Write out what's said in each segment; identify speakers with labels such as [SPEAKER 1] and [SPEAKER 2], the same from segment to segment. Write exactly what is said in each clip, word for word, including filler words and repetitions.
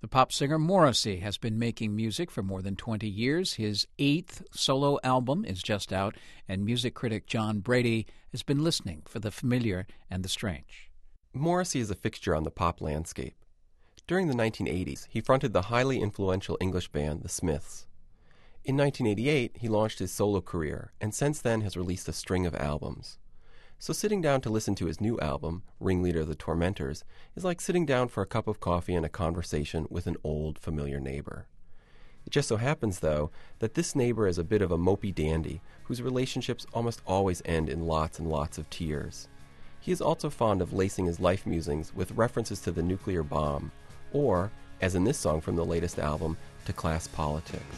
[SPEAKER 1] The pop singer Morrissey has been making music for more than twenty years. His eighth solo album is just out, and music critic John Brady has been listening for the familiar and the strange.
[SPEAKER 2] Morrissey is a fixture on the pop landscape. During the nineteen eighties, he fronted the highly influential English band The Smiths. In nineteen eighty-eight, he launched his solo career, and since then has released a string of albums. So sitting down to listen to his new album, Ringleader of the Tormentors, is like sitting down for a cup of coffee and a conversation with an old, familiar neighbor. It just so happens, though, that this neighbor is a bit of a mopey dandy whose relationships almost always end in lots and lots of tears. He is also fond of lacing his life musings with references to the nuclear bomb, or, as in this song from the latest album, to class politics.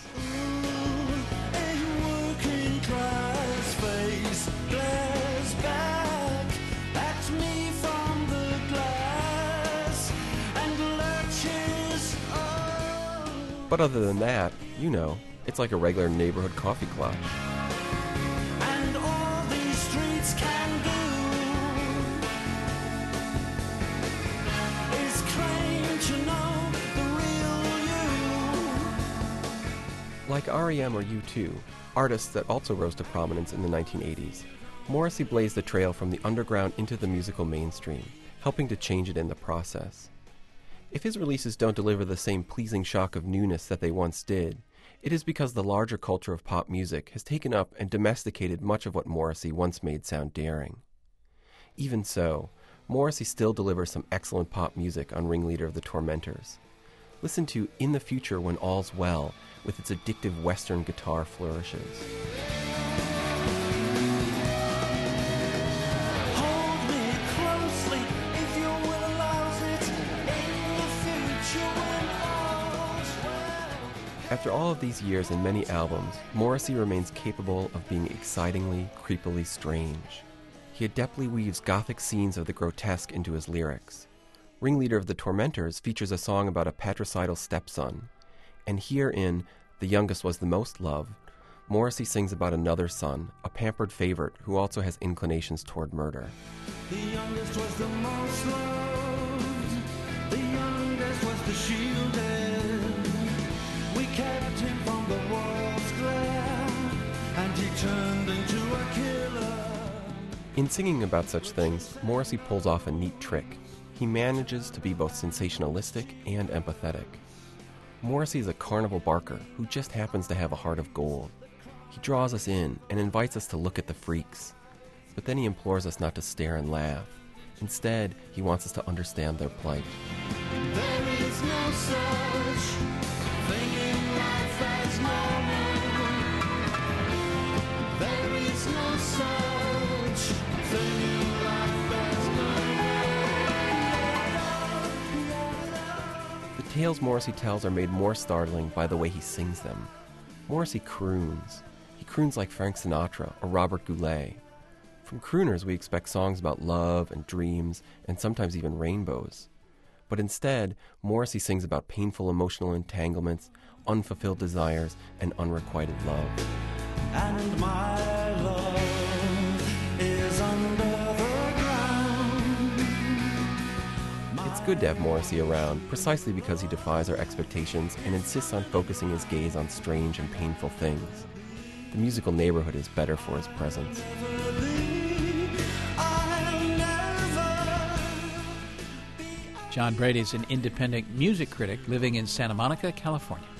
[SPEAKER 2] But other than that, you know, it's like a regular neighborhood coffee club.
[SPEAKER 3] And all these streets can do is claim to know the real you.
[SPEAKER 2] Like R E M or U two, artists that also rose to prominence in the nineteen eighties, Morrissey blazed the trail from the underground into the musical mainstream, helping to change it in the process. If his releases don't deliver the same pleasing shock of newness that they once did, it is because the larger culture of pop music has taken up and domesticated much of what Morrissey once made sound daring. Even so, Morrissey still delivers some excellent pop music on Ringleader of the Tormentors. Listen to In the Future When All's Well, with its addictive Western guitar flourishes. After all of these years and many albums, Morrissey remains capable of being excitingly, creepily strange. He adeptly weaves gothic scenes of the grotesque into his lyrics. Ringleader of the Tormentors features a song about a patricidal stepson, and here in The Youngest Was the Most Loved, Morrissey sings about another son, a pampered favorite who also has inclinations toward murder.
[SPEAKER 3] The youngest was the most loved, the youngest was the shielded. We kept him from the world's glare, and he turned into a killer.
[SPEAKER 2] In singing about such things, Morrissey pulls off a neat trick. He manages to be both sensationalistic and empathetic. Morrissey is a carnival barker who just happens to have a heart of gold. He draws us in and invites us to look at the freaks. But then he implores us not to stare and laugh. Instead, he wants us to understand their plight.
[SPEAKER 3] There is no such thing in life as normal. There is no such thing in life as normal.
[SPEAKER 2] The tales Morrissey tells are made more startling by the way he sings them. Morrissey croons. He croons like Frank Sinatra or Robert Goulet. From crooners, we expect songs about love and dreams and sometimes even rainbows. But instead, Morrissey sings about painful emotional entanglements, unfulfilled desires, and unrequited love.
[SPEAKER 3] And my love is under the ground.
[SPEAKER 2] It's good to have Morrissey around, precisely because he defies our expectations and insists on focusing his gaze on strange and painful things. The musical neighborhood is better for his presence.
[SPEAKER 1] John Brady is an independent music critic living in Santa Monica, California.